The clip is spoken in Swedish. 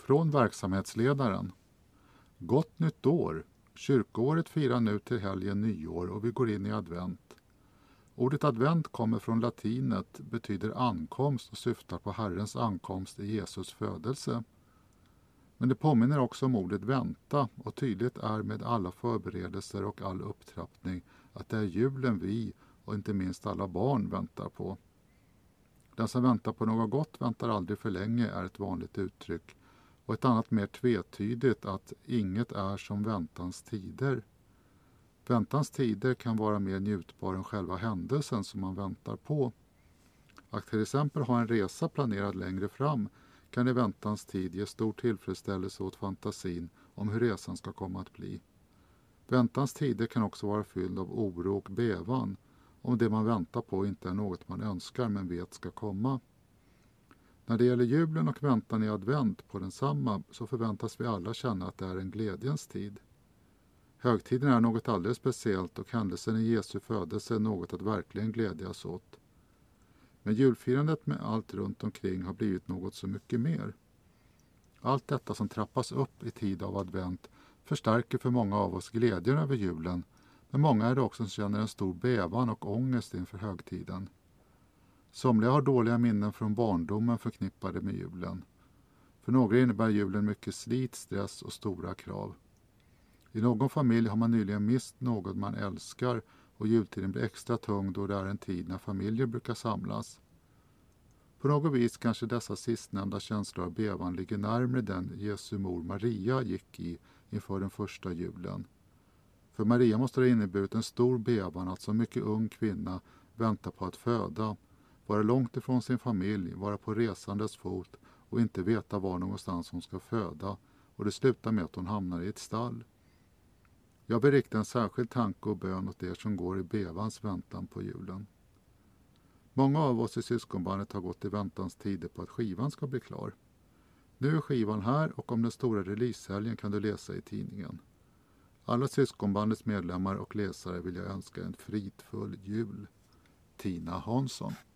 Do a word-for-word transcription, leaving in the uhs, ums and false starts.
Från verksamhetsledaren. Gott nytt år! Kyrkoåret firar nu till helgen nyår och vi går in i advent. Ordet advent kommer från latinet, betyder ankomst och syftar på Herrens ankomst i Jesus födelse. Men det påminner också om ordet vänta och tydligt är med alla förberedelser och all upptrappning att det är julen vi och inte minst alla barn väntar på. Den som väntar på något gott väntar aldrig för länge är ett vanligt uttryck. Och ett annat mer tvetydigt att inget är som väntans tider. Väntans tider kan vara mer njutbar än själva händelsen som man väntar på. Att till exempel ha en resa planerad längre fram kan i väntans tid ge stor tillfredsställelse åt fantasin om hur resan ska komma att bli. Väntans tider kan också vara fylld av oro och bävan om det man väntar på inte är något man önskar men vet ska komma. När det gäller julen och väntan i advent på densamma så förväntas vi alla känna att det är en glädjens tid. Högtiden är något alldeles speciellt och händelsen i Jesu födelse är något att verkligen glädjas åt. Men julfirandet med allt runt omkring har blivit något så mycket mer. Allt detta som trappas upp i tid av advent förstärker för många av oss glädjen över julen, men många är det också som känner en stor bävan och ångest inför högtiden. Somliga har dåliga minnen från barndomen förknippade med julen. För några innebär julen mycket slit, stress och stora krav. I någon familj har man nyligen mist något man älskar och jultiden blir extra tung då det är en tid när familjer brukar samlas. På något vis kanske dessa sistnämnda känslor av bävan ligger närmare den Jesu mor Maria gick i inför den första julen. För Maria måste det inneburit en stor bävan att som mycket ung kvinna vänta på att föda, vara långt ifrån sin familj, vara på resandes fot och inte veta var någonstans hon ska föda, och det slutar med att hon hamnar i ett stall. Jag vill rikta en särskild tanke och bön åt er som går i bävans väntan på julen. Många av oss i syskonbandet har gått i väntans tider på att skivan ska bli klar. Nu är skivan här och om den stora releasehelgen kan du läsa i tidningen. Alla syskonbandets medlemmar och läsare vill jag önska en fridfull jul. Tina Hansson.